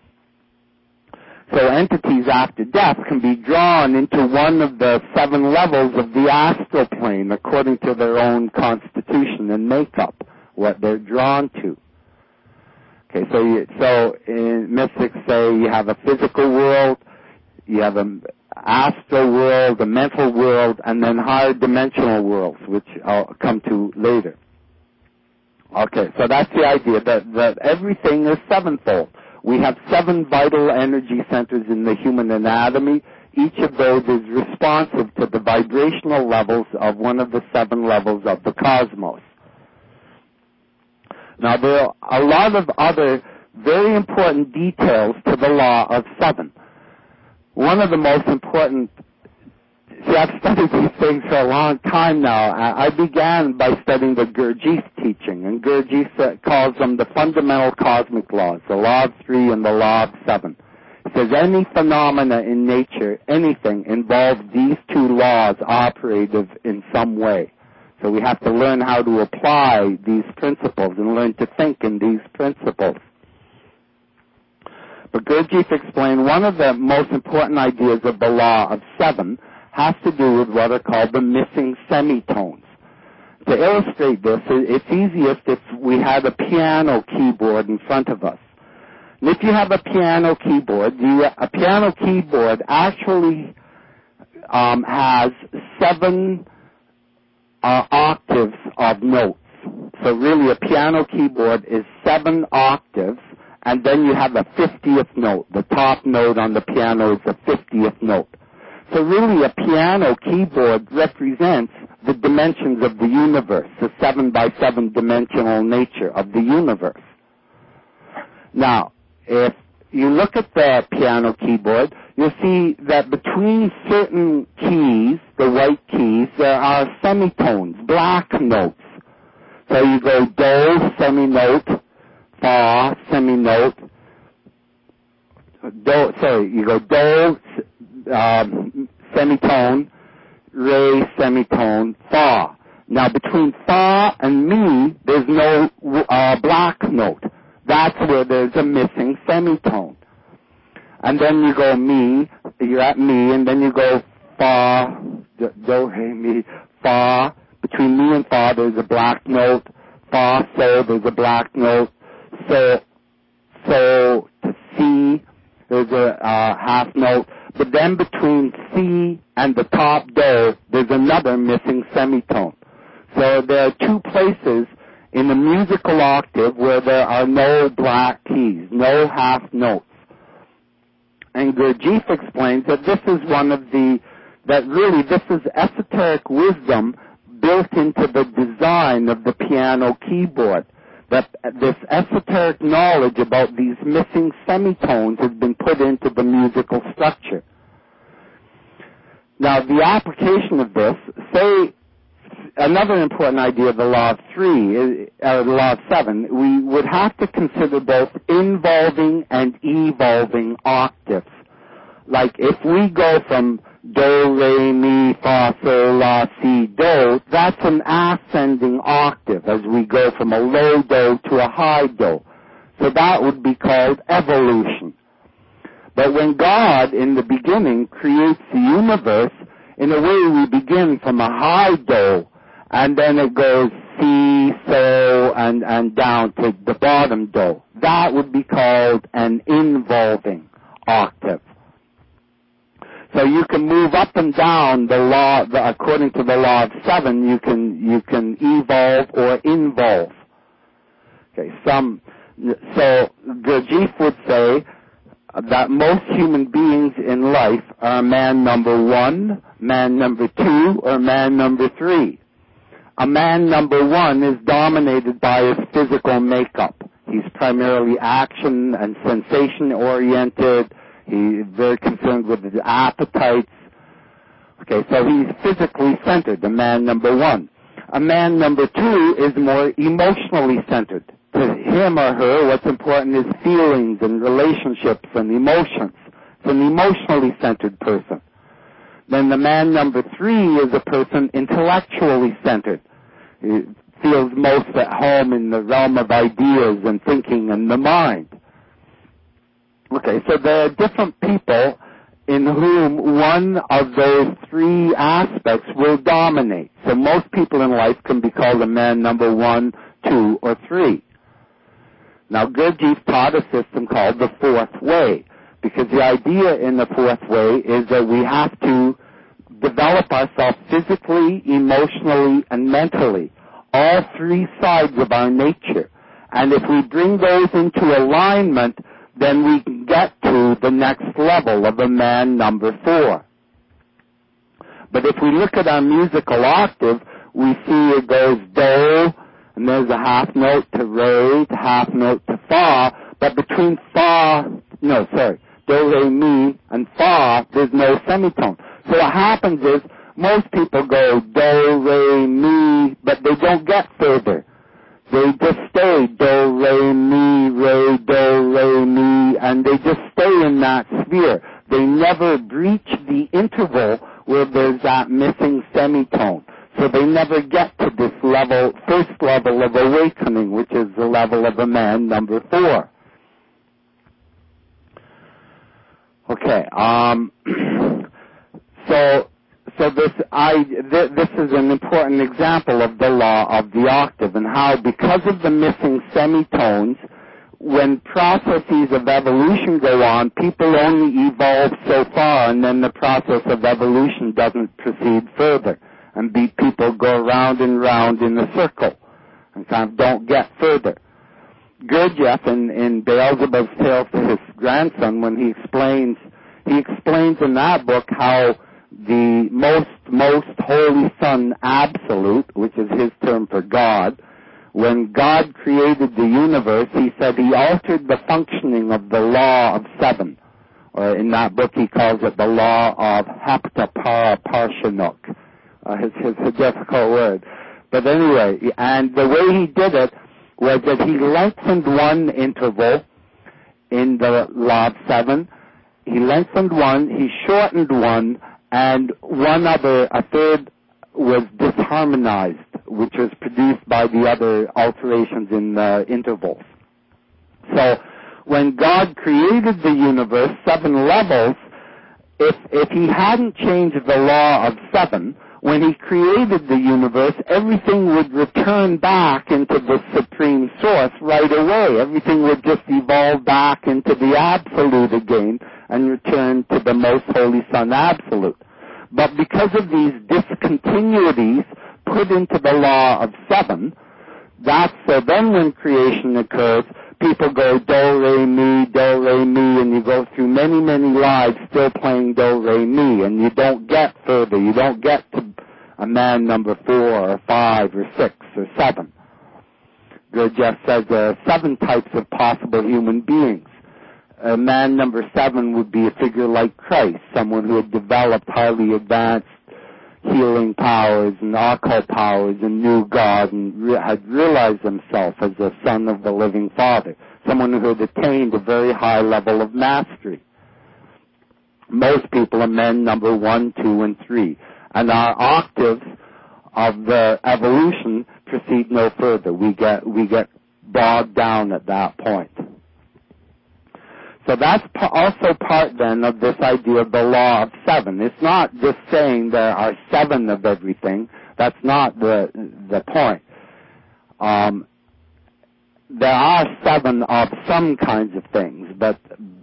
So entities after death can be drawn into one of the 7 levels of the astral plane according to their own constitution and makeup, what they're drawn to. Okay, so mystics say you have a physical world, you have an astral world, a mental world, and then higher dimensional worlds, which I'll come to later. Okay, so that's the idea, that everything is sevenfold. We have 7 vital energy centers in the human anatomy. Each of those is responsive to the vibrational levels of one of the 7 levels of the cosmos. Now, there are a lot of other very important details to the law of 7. One of the most important, I've studied these things for a long time now. I began by studying the Gurdjieff teaching, and Gurdjieff calls them the fundamental cosmic laws, the law of 3 and the law of 7. It says any phenomena in nature, anything, involves these 2 laws operative in some way. So we have to learn how to apply these principles and learn to think in these principles. But Gurdjieff explained one of the most important ideas of the law of 7 has to do with what are called the missing semitones. To illustrate this, it's easiest if we had a piano keyboard in front of us. And if you have a piano keyboard, a piano keyboard actually has 7 octaves of notes. So really a piano keyboard is 7 octaves, and then you have a 50th note. The top note on the piano is the 50th note. So really a piano keyboard represents the dimensions of the universe, the 7 by 7 dimensional nature of the universe. Now, if you look at the piano keyboard, you'll see that between certain keys, the white keys, there are semitones, black notes. So you go do, seminote, fa, seminote, you go do, semitone, re, semitone, fa. Now between fa and mi, there's no black note. That's where there's a missing semitone. And then you go mi, you're at mi, and then you go fa, do, re, mi, fa. Between mi and fa, there's a black note. Fa, so, there's a black note. So, to si, there's a half note. But then between C and the top do, there's another missing semitone. So there are two places in the musical octave where there are no black keys, no half notes. And Gurdjieff explains that this is this is esoteric wisdom built into the design of the piano keyboard. That this esoteric knowledge about these missing semitones has been put into the musical structure. Now, the application of this, say, another important idea of the law of the law of 7, we would have to consider both involving and evolving octaves. Like if we go from do, re, mi, fa, sol, la, si, do, that's an ascending octave as we go from a low do to a high do. So that would be called evolution. But when God, in the beginning, creates the universe, in a way we begin from a high do, and then it goes si, so, and down to the bottom do. That would be called an involving octave. So you can move up and down according to the law of 7, you can evolve or involve. Okay, so Gurdjieff would say that most human beings in life are man number 1, man number 2, or man number 3. A man number 1 is dominated by his physical makeup. He's primarily action and sensation oriented. He's very concerned with his appetites. Okay, so he's physically centered, the man number 1. A man number 2 is more emotionally centered. To him or her, what's important is feelings and relationships and emotions. It's an emotionally centered person. Then the man number 3 is a person intellectually centered. He feels most at home in the realm of ideas and thinking and the mind. Okay, so there are different people in whom one of those 3 aspects will dominate. So most people in life can be called a man number 1, 2, or 3. Now Gurdjieff taught a system called the fourth way, because the idea in the fourth way is that we have to develop ourselves physically, emotionally, and mentally, all 3 sides of our nature. And if we bring those into alignment, then we can get to the next level of a man number 4. But if we look at our musical octave, we see it goes do, and there's a half note to re, half note to fa, but between do, re, mi, and fa, there's no semitone. So what happens is, most people go do, re, mi, but they don't get further. They just stay do, re, mi, re, do, re, mi, and they just stay in that sphere. They never breach the interval where there's that missing semitone. So they never get to this level, first level of awakening, which is the level of a man number 4. Okay, So this is an important example of the law of the octave and how, because of the missing semitones, when processes of evolution go on, people only evolve so far, and then the process of evolution doesn't proceed further, and people go round and round in a circle and kind of don't get further. Gurdjieff in Beelzebub's Tales to his grandson, when he explains in that book how the most holy Son Absolute, which is his term for God, when God created the universe, he said he altered the functioning of the law of 7. Or in that book he calls it the law of Hapta Parshanuk. It's a difficult word. But anyway, and the way he did it was that he lengthened one interval in the law of 7. He lengthened one, he shortened one, and a third was disharmonized, which was produced by the other alterations in the intervals. So when God created the universe, 7 levels, if he hadn't changed the law of 7, when he created the universe, everything would return back into the supreme source right away. Everything would just evolve back into the absolute again and return to the most holy Son absolute. But because of these discontinuities put into the law of seven, so then when creation occurs, people go do, re, mi, and you go through many, many lives still playing do, re, mi, and you don't get further. You don't get to a man number 4 or 5 or 6 or 7. Gurdjieff says there are 7 types of possible human beings. A man number 7 would be a figure like Christ, someone who had developed highly advanced healing powers and occult powers and knew God and had realized himself as the Son of the living Father, someone who had attained a very high level of mastery. Most people are men number 1, 2, and 3. And our octaves of the evolution proceed no further. We get bogged down at that point. So that's also part then of this idea of the law of 7. It's not just saying there are 7 of everything. That's not the point. There are 7 of some kinds of things, but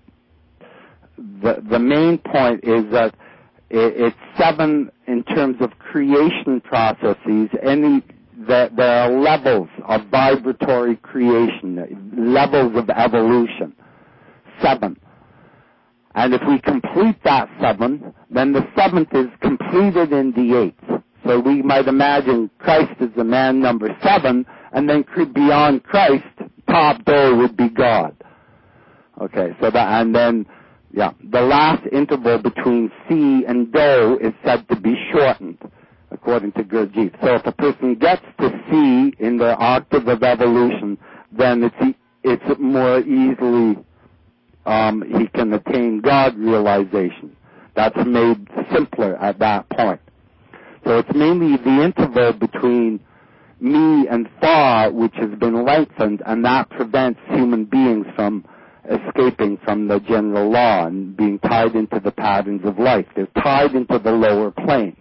the main point is that it's 7 in terms of creation processes. There are levels of vibratory creation, levels of evolution. 7. And if we complete that 7, then the 7th is completed in the 8th. So we might imagine Christ is the man number 7, and then beyond Christ, top door would be God. Okay, so the last interval between C and Do is said to be shortened, according to Gurdjieff. So if a person gets to C in the octave of evolution, then it's more easily he can attain God realization. That's made simpler at that point. So it's mainly the interval between me and Fa which has been lengthened, and that prevents human beings from escaping from the general law and being tied into the patterns of life. They're tied into the lower planes.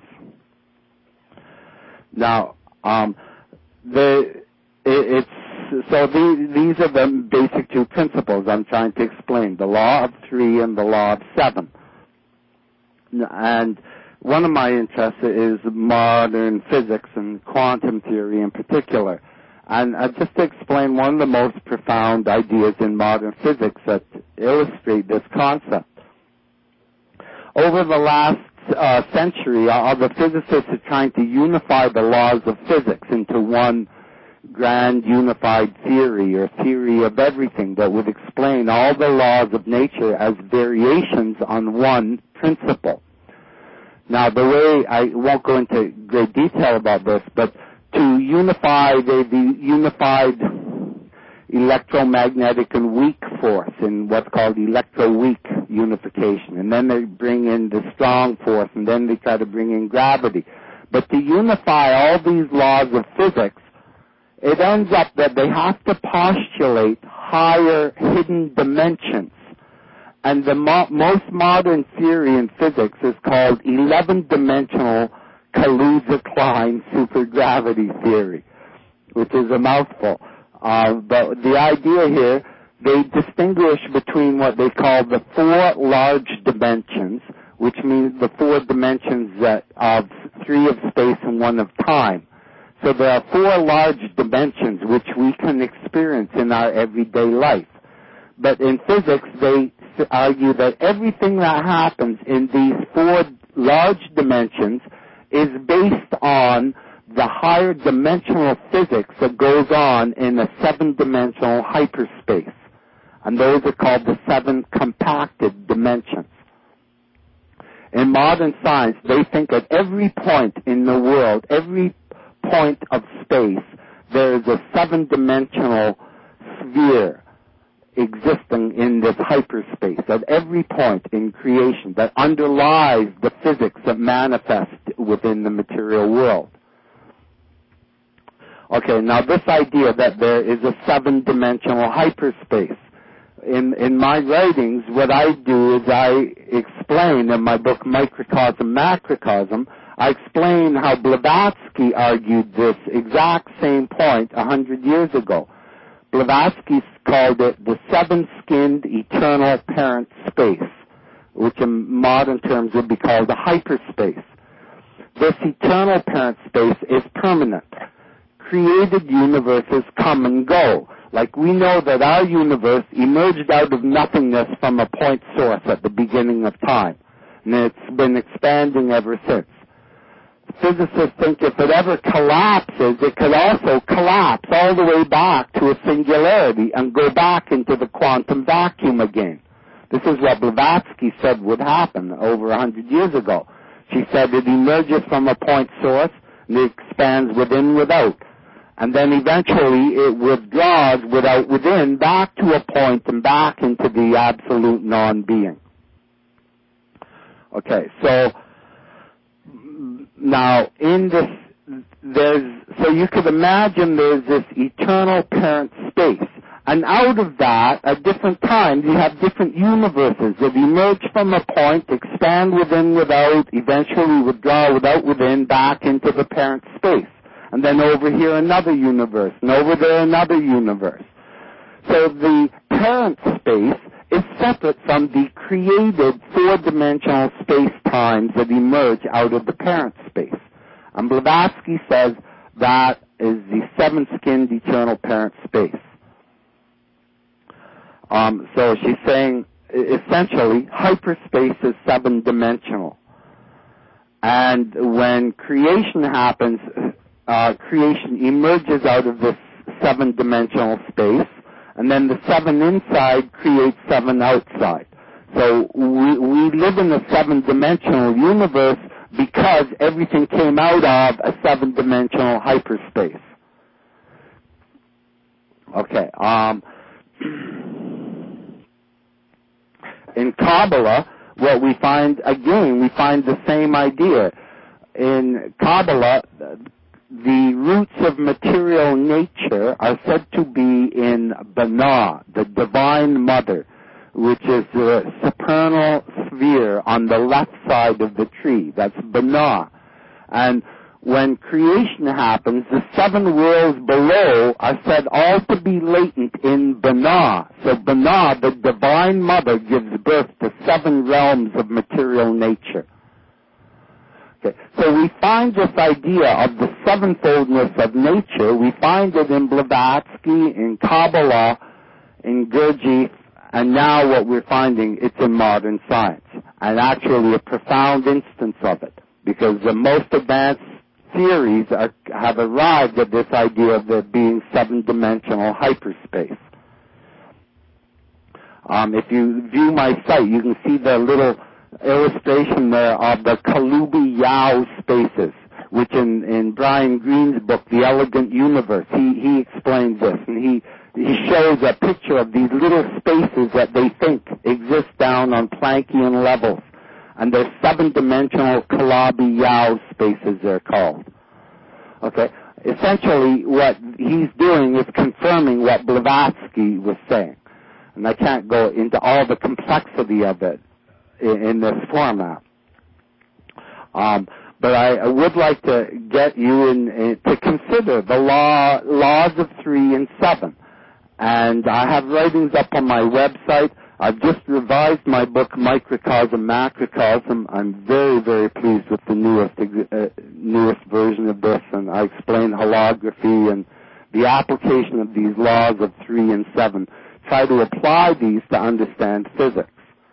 Now, these are the basic 2 principles I'm trying to explain, the law of 3 and the law of 7. And one of my interests is modern physics and quantum theory in particular. And just to explain one of the most profound ideas in modern physics that illustrate this concept. Over the last century, the physicists are trying to unify the laws of physics into one grand unified theory, or theory of everything, that would explain all the laws of nature as variations on one principle. Now, the way, I won't go into great detail about this, but to unify the unified electromagnetic and weak force in what's called electro-weak unification, and then they bring in the strong force, and then they try to bring in gravity. But to unify all these laws of physics, it ends up that they have to postulate higher hidden dimensions. And the most modern theory in physics is called 11-dimensional Kaluza-Klein supergravity theory, which is a mouthful. But the idea here, they distinguish between what they call the 4 large dimensions, which means the 4 dimensions of 3 of space and 1 of time. So there are 4 large dimensions which we can experience in our everyday life. But in physics, they argue that everything that happens in these 4 large dimensions is based on the higher dimensional physics that goes on in a 7-dimensional hyperspace. And those are called the 7 compacted dimensions. In modern science, they think at every point in the world, every point of space, there is a 7-dimensional sphere existing in this hyperspace at every point in creation that underlies the physics that manifest within the material world. Okay, now this idea that there is a 7-dimensional hyperspace. In my writings, what I do is I explain in my book Microcosm, Macrocosm, I explained how Blavatsky argued this exact same point 100 years ago. Blavatsky called it the seven-skinned eternal parent space, which in modern terms would be called the hyperspace. This eternal parent space is permanent. Created universes come and go. Like we know that our universe emerged out of nothingness from a point source at the beginning of time, and it's been expanding ever since. Physicists think if it ever collapses, it could also collapse all the way back to a singularity and go back into the quantum vacuum again. This is what Blavatsky said would happen over 100 years ago. She said it emerges from a point source and it expands within, without. And then eventually it withdraws without, within, back to a point and back into the absolute non-being. Okay, so now in this, so you could imagine there's this eternal parent space. And out of that, at different times, you have different universes that emerge from a point, expand within, without, eventually withdraw without, within, back into the parent space. And then over here another universe, and over there another universe. So the parent space is separate from the created four-dimensional space-times that emerge out of the parent space. And Blavatsky says that is the seven-skinned eternal parent space. So she's saying, essentially, hyperspace is seven-dimensional. And when creation happens, creation emerges out of this seven-dimensional space, and then the seven inside creates seven outside. So we live in a seven-dimensional universe because everything came out of a seven-dimensional hyperspace. Okay, in Kabbalah, what we find, again, we find the same idea. In Kabbalah, the roots of material nature are said to be in Binah, the Divine Mother, which is the supernal sphere on the left side of the tree. That's Binah. And when creation happens, the seven worlds below are said all to be latent in Binah. So Binah, the Divine Mother, gives birth to seven realms of material nature. Okay. So we find this idea of the sevenfoldness of nature, we find it in Blavatsky, in Kabbalah, in Gurdjieff, and now what we're finding, it's in modern science. And actually a profound instance of it, because the most advanced theories have arrived at this idea of there being seven-dimensional hyperspace. If you view my site, you can see the little illustration there of the Kaloubi-Yau spaces, which in Brian Greene's book, The Elegant Universe, he explains this, and he shows a picture of these little spaces that they think exist down on Planckian levels. And they're seven-dimensional Kaloubi-Yau spaces, they're called. Okay? Essentially, what he's doing is confirming what Blavatsky was saying. And I can't go into all the complexity of it in this format. But I would like to get you to consider the laws of 3 and 7. And I have writings up on my website. I've just revised my book, Microcosm, Macrocosm. I'm very, very pleased with the newest version of this, and I explain holography and the application of these laws of 3 and 7. Try to apply these to understand physics.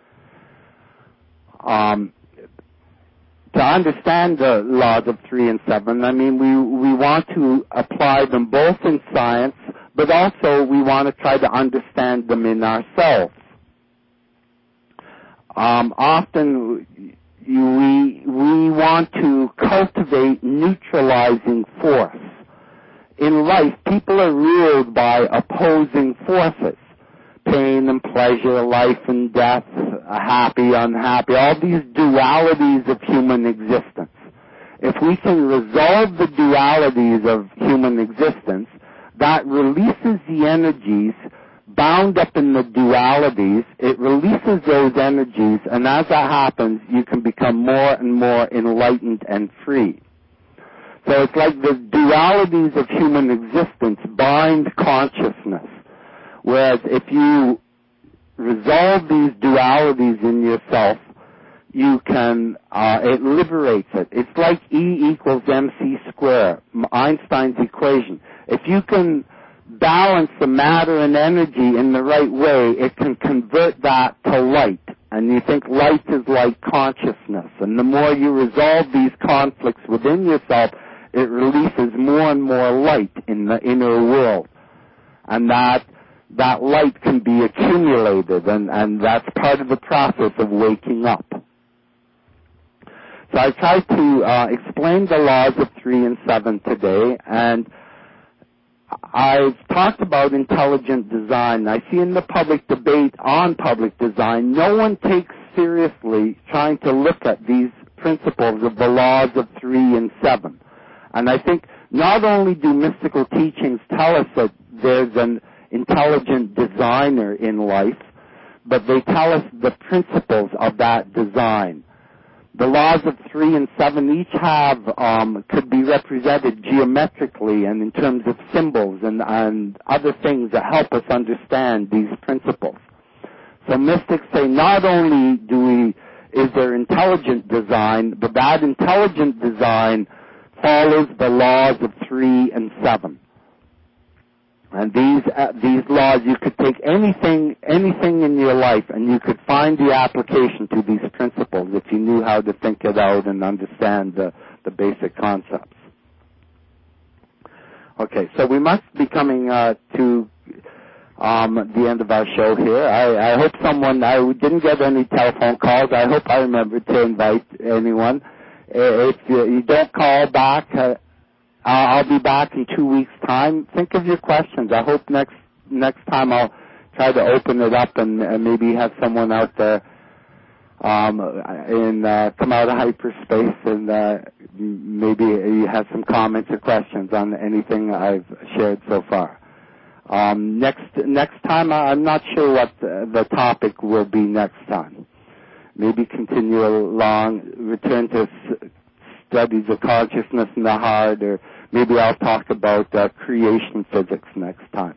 To understand the laws of 3 and 7, I mean, we want to apply them both in science, but also we want to try to understand them in ourselves. Often we want to cultivate neutralizing force. In life, people are ruled by opposing forces. Pain and pleasure, life and death, happy, unhappy, all these dualities of human existence. If we can resolve the dualities of human existence, that releases the energies bound up in the dualities, it releases those energies, and as that happens, you can become more and more enlightened and free. So it's like the dualities of human existence bind consciousness, whereas if you resolve these dualities in yourself, you can, it liberates it. It's like E equals mc squared, Einstein's equation. If you can balance the matter and energy in the right way, it can convert that to light. And you think light is like consciousness. And the more you resolve these conflicts within yourself, it releases more and more light in the inner world. And that light can be accumulated, and that's part of the process of waking up. So I tried to explain the laws of 3 and 7 today, and I've talked about intelligent design. I see in the public debate on public design, no one takes seriously trying to look at these principles of the laws of 3 and 7. And I think not only do mystical teachings tell us that there's an intelligent designer in life, but they tell us the principles of that design. The laws of 3 and 7 each have, could be represented geometrically and in terms of symbols and other things that help us understand these principles. So mystics say not only is there intelligent design, but that intelligent design follows the laws of 3 and 7. And these laws, you could take anything in your life, and you could find the application to these principles if you knew how to think it out and understand the basic concepts. Okay, so we must be coming to the end of our show here. I hope I didn't get any telephone calls. I hope I remembered to invite anyone. If you don't call back, I'll be back in 2 weeks' time. Think of your questions. I hope next time I'll try to open it up and maybe have someone out there come out of hyperspace and maybe you have some comments or questions on anything I've shared so far. Next time, I'm not sure what the topic will be next time. Maybe continue along, return to studies of consciousness in the heart, or maybe I'll talk about creation physics next time.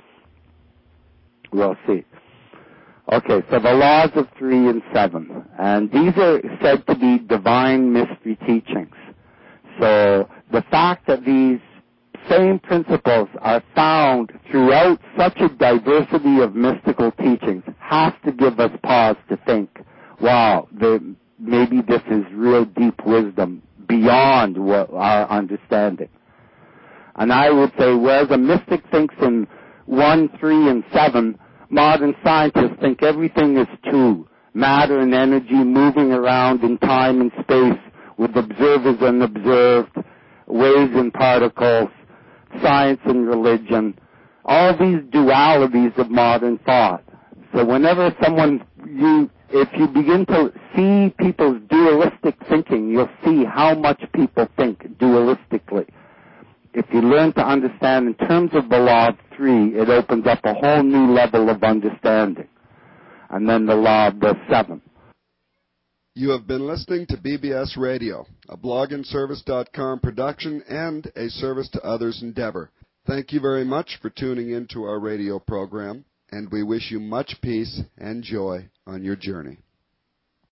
We'll see. Okay, so the laws of 3 and 7. And these are said to be divine mystery teachings. So the fact that these same principles are found throughout such a diversity of mystical teachings has to give us pause to think, wow, maybe this is real deep wisdom beyond our understanding. And I would say, whereas a mystic thinks in 1, 3, and 7, modern scientists think everything is 2. Matter and energy moving around in time and space with observers and observed, waves and particles, science and religion, all these dualities of modern thought. So whenever if you begin to see people's dualistic thinking, you'll see how much people think dualistically. If you learn to understand in terms of the law of 3, it opens up a whole new level of understanding. And then the law of the 7. You have been listening to BBS Radio, a blogandservice.com production and a service to others endeavor. Thank you very much for tuning in to our radio program, and we wish you much peace and joy on your journey.